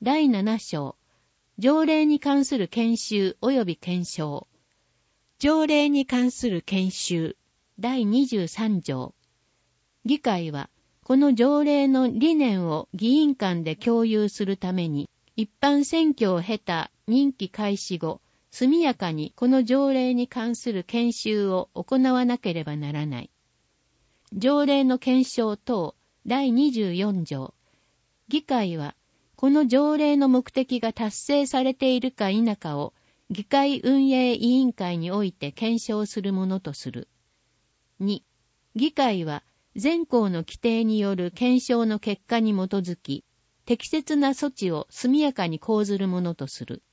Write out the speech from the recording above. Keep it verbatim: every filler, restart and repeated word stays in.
だいなな章、条例に関する研修及び検証。条例に関する研修だいにじゅうさん条。議会は、この条例の理念を議員間で共有するために、一般選挙を経た任期開始後、速やかにこの条例に関する研修を行わなければならない。条例の検証等だいにじゅうよん条。議会は、この条例の目的が達成されているか否かを、議会運営委員会において検証するものとする。に、議会は、前項の規定による検証の結果に基づき、適切な措置を速やかに講ずるものとする。